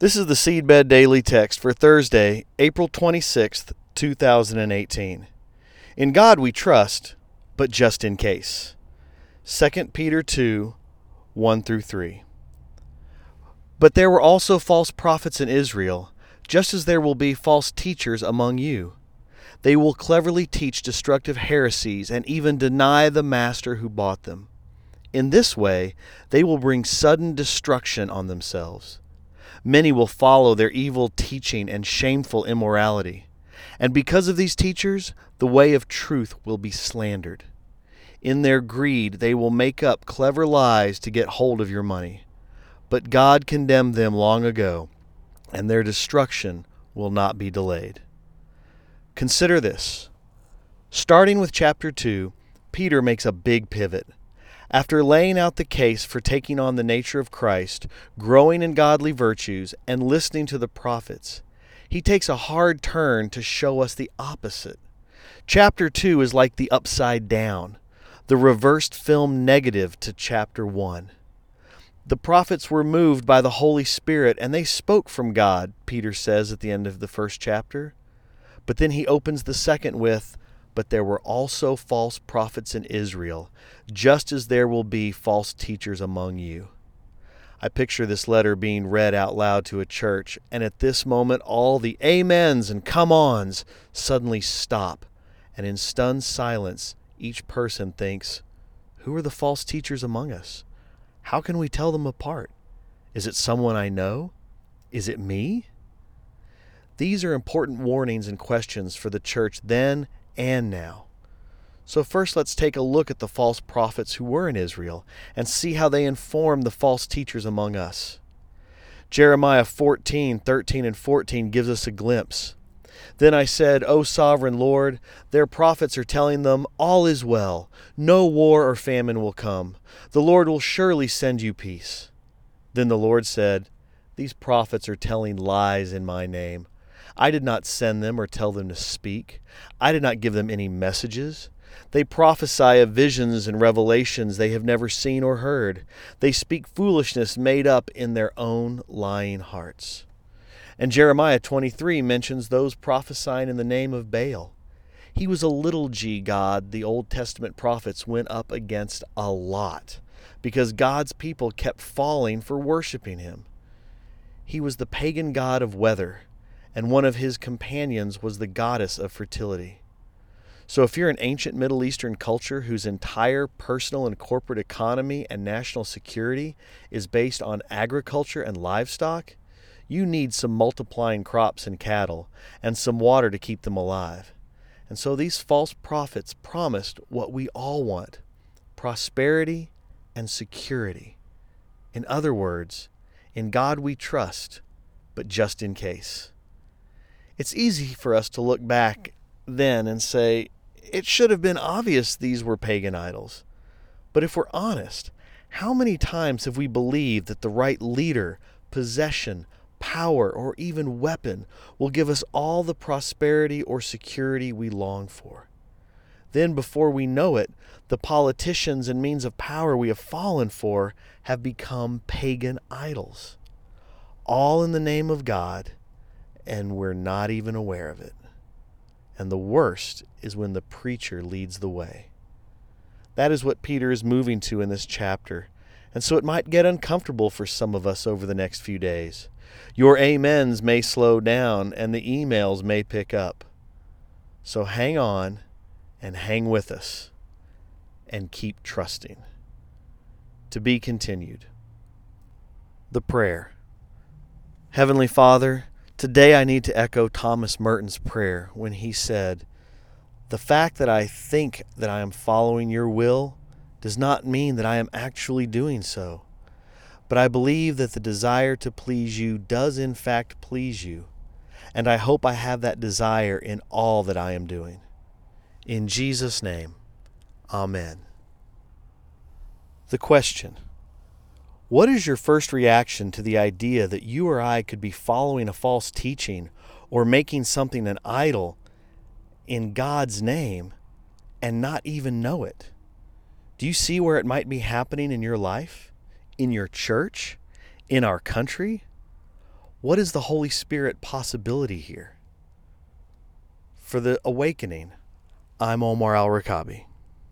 This is the Seedbed Daily Text for Thursday, April 26th, 2018. In God we trust, but just in case. 2 Peter 2, 1-3. But there were also false prophets in Israel, just as there will be false teachers among you. They will cleverly teach destructive heresies and even deny the master who bought them. In this way, they will bring sudden destruction on themselves. Many will follow their evil teaching and shameful immorality. And because of these teachers, the way of truth will be slandered. In their greed, they will make up clever lies to get hold of your money. But God condemned them long ago, and their destruction will not be delayed. Consider this. Starting with chapter 2, Peter makes a big pivot. After laying out the case for taking on the nature of Christ, growing in godly virtues, and listening to the prophets, he takes a hard turn to show us the opposite. Chapter 2 is like the upside down, the reversed film negative to chapter 1. The prophets were moved by the Holy Spirit, and they spoke from God, Peter says at the end of the first chapter. But then he opens the second with, "But there were also false prophets in Israel, just as there will be false teachers among you." I picture this letter being read out loud to a church, and at this moment all the amens and come-ons suddenly stop, and in stunned silence each person thinks, "Who are the false teachers among us? How can we tell them apart? Is it someone I know? Is it me?" These are important warnings and questions for the church then and now. So first let's take a look at the false prophets who were in Israel and see how they inform the false teachers among us. Jeremiah 14:13 and 14 gives us a glimpse. "Then I said, O sovereign Lord, their prophets are telling them, all is well. No war or famine will come. The Lord will surely send you peace." Then the Lord said, "These prophets are telling lies in my name. I did not send them or tell them to speak. I did not give them any messages. They prophesy of visions and revelations they have never seen or heard. They speak foolishness made up in their own lying hearts." And Jeremiah 23 mentions those prophesying in the name of Baal. He was a little g god the Old Testament prophets went up against a lot because God's people kept falling for worshiping him. He was the pagan god of weather, and one of his companions was the goddess of fertility. So if you're an ancient Middle Eastern culture whose entire personal and corporate economy and national security is based on agriculture and livestock, you need some multiplying crops and cattle and some water to keep them alive. And so these false prophets promised what we all want: prosperity and security. In other words, in God we trust, but just in case. It's easy for us to look back then and say, it should have been obvious these were pagan idols. But if we're honest, how many times have we believed that the right leader, possession, power, or even weapon will give us all the prosperity or security we long for? Then before we know it, the politicians and means of power we have fallen for have become pagan idols. All in the name of God, and we're not even aware of it. And the worst is when the preacher leads the way. That is what Peter is moving to in this chapter, and so it might get uncomfortable for some of us over the next few days. Your amens may slow down, and the emails may pick up. So hang on, and hang with us, and keep trusting. To be continued. The prayer. Heavenly Father, today I need to echo Thomas Merton's prayer when he said, "The fact that I think that I am following your will does not mean that I am actually doing so. But I believe that the desire to please you does in fact please you, and I hope I have that desire in all that I am doing. In Jesus' name, Amen." The question: what is your first reaction to the idea that you or I could be following a false teaching or making something an idol in God's name and not even know it? Do you see where it might be happening in your life, in your church, in our country? What is the Holy Spirit possibility here? For the Awakening, I'm Omar Al-Rakabi.